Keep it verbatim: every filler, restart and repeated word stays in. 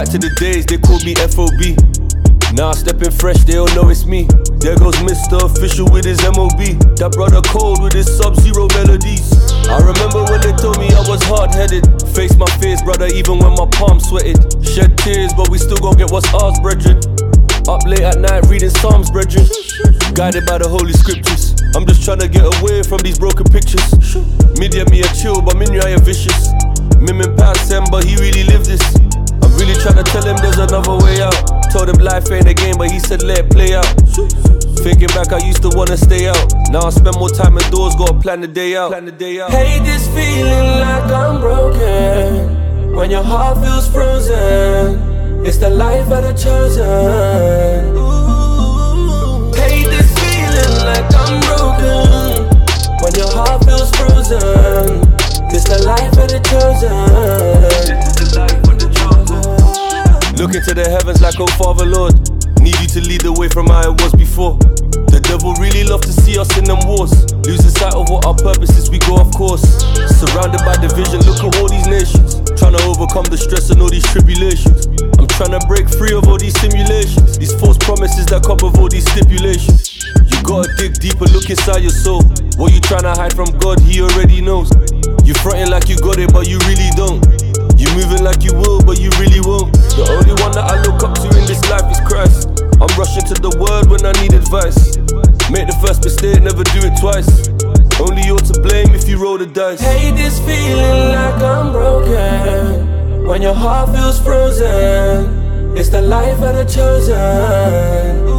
Back to the days, they called me F O B. Now stepping fresh, they all know it's me. There goes Mister Official with his M O B. That brother cold with his Sub-Zero melodies. I remember when they told me I was hard-headed. Face my fears, brother, even when my palms sweated. Shed tears, but we still gon' get what's ours, brethren. Up late at night reading Psalms, brethren. Guided by the Holy Scriptures. I'm just trying to get away from these broken pictures. Media me a chill, but Minya a vicious. Mimin past him, but he really lived this. I'm really trying to tell him there's another way out. Told him life ain't a game, but he said let it play out. Thinking back, I used to wanna stay out. Now I spend more time indoors, gotta plan the day out. Plan the day out. Hate this feeling like I'm broken. When your heart feels frozen, it's the life of the chosen. Ooh. Hate this feeling like I'm broken. When your heart feels frozen, it's the life of the chosen. Look into the heavens like, oh Father Lord, need you to lead the way from how it was before. The devil really love to see us in them wars. Losing sight of what our purpose is, we go off course. Surrounded by division, look at all these nations. Trying to overcome the stress and all these tribulations. I'm trying to break free of all these simulations. These false promises that come with all these stipulations. You gotta dig deeper, look inside your soul. What you trying to hide from God, He already knows. You fronting like you got it, but you really don't. You moving like you will, but you really won't. The only one that I look up to in this life is Christ. I'm rushing to the word when I need advice. Make the first mistake, never do it twice. Only you're to blame if you roll the dice. Hate this feeling like I'm broken. When your heart feels frozen, it's the life of the chosen.